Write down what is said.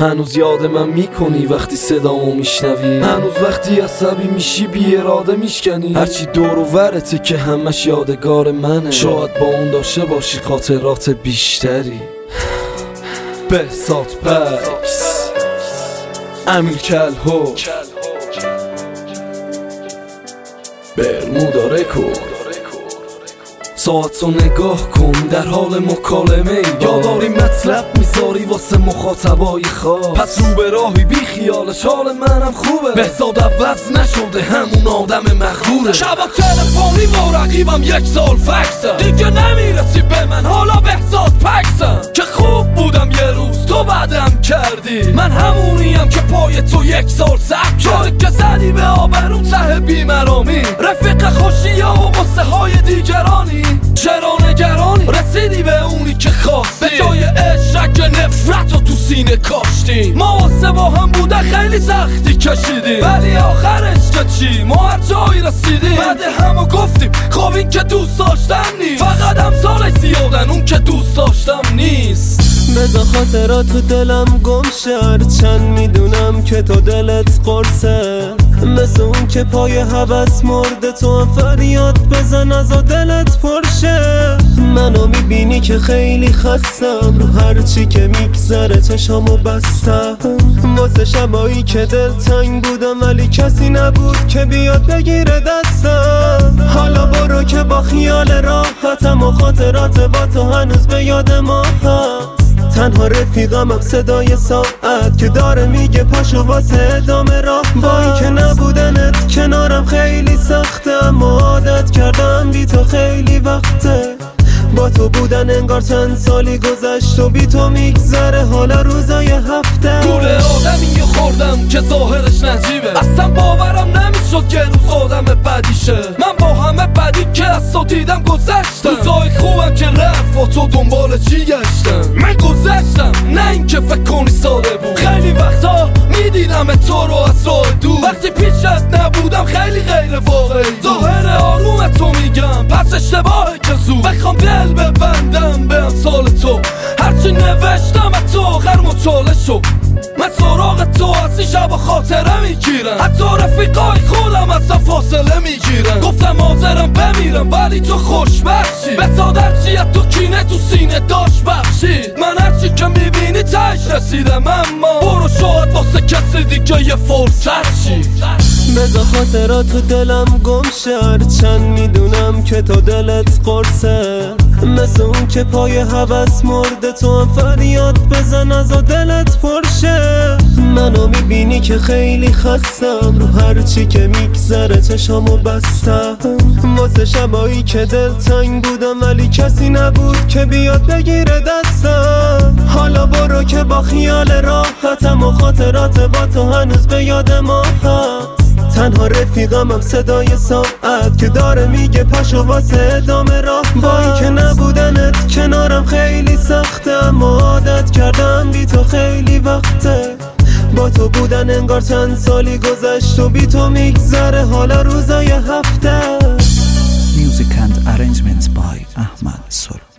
هنوز یاد من میکنی وقتی صدامو میشنوی، هنوز وقتی عصبی میشی بی اراده میشکنی. هرچی دور و ورته که همش یادگار منه، شاید با اون داشته باشی خاطرات بیشتری. بهزاد پکس، امیر کلهو، برمودا رکورد. ساعت رو نگاه کن در حال مکالمه ای، یا داری مطلب میذاری واسه مخاطبای خاص. پس رو به راهی بی خیالش حال منم خوبه، بهزاد عوض نشده همون آدم مغروره. شبا تلفنی با رقیبم 1 سال فکسم، دیگه نمیرسی به من حالا بهزاد پکسم. که خوب بودم یه روز تو بعدم کردی، من همونیم که پای تو 1 سال سب کرد. که زدی به آبرون ته بیمرامی، رفیق خوشی و قصه های دیگرانی. چرا نگرانی؟ رسیدی به اونی که خواستی، به جای عشق نفرت رو تو سینه کاشتی. ما واسه با هم بوده خیلی سختی کشیدیم، ولی آخرش که چی؟ ما هر جایی رسیدیم. بعد همو گفتیم خب این که دوست داشتم نیست، فقط امثالش زیادن اون که دوست داشتم نیست. بذار خاطرات تو دلم گم شه، چند میدونم که تو دلت قرصه. مثل اون که پای هوس مرده تو هم فریاد بزن از دلت پرشه. منو میبینی که خیلی خستم، رو هرچی که میگذره چشامو بستم. واسه شبایی که دل تنگ بودم ولی کسی نبود که بیاد بگیره دستم. حالا برو که با خیال راحتم و خاطرات با تو هنوز به یاد ما هست. تنها رفیقم هم صدای ساعت که داره میگه پاشو واسه ادامه راه. با این که نبودنت کنارم خیلی سخته، اما عادت کردم بی تو خیلی وقته. با تو بودن انگار چند سالی گذشت و بی تو میگذره حالا روزای هفته. گوله آدمی خوردم که ظاهرش نجیبه، اصلا باورم نمیشد که روز آدم بدیشه. من با همه بدی که از تو دیدم گذشتم، روزای خوبم که رفت و تو دنبال چی گشتم. من گذشتم نه این که فکر کنی ساده بود، خیلی وقتا میدیدم تو رو از راه دور. وقتی پیشت نبودم خیلی غیر واقعی، ظاهر آروم تو میگم پس اشتباهه که زود بخوام دل ببندم به امثال تو. هرچی نوشتم از تو آخر مچاله شد، من سراغ تو از این شب خاطره میگیرم. حتی رفیقای خودم از فاصله میگیرم. گفتم حاضرم بمیرم ولی تو خوشبخشی، بهزاد هرچی از تو کینه تو سینه داشت بخشید. من هرچی که میبینی تهش رسیدم، اما برو شاید واسه کسی دیگه یه فرصت چی. بذار خاطرات تو دلم گم شه، چند میدونم که تو دلت قرصه. مثل اون که پای هوس مرده تو هم فریاد بزن از دلت پرشه. منو میبینی که خیلی خستم، رو هرچی که میگذره چشامو بستم. واسه شبایی که دل تنگ بودم ولی کسی نبود که بیاد بگیره دستم. حالا برو که با خیال راحتم و خاطرات با تو هنوز به یاد ما هست. تنها رفیقم هم صدای ساعت که داره میگه پاشو واسه ادامه راه. با این که نبودنت کنارم خیلی سخته، اما عادت کردم بی تو خیلی وقته. با تو بودن انگار چند سالی گذشت و بی تو میگذره حالا روزای هفته. Music and arrangements by Ahmad Sol.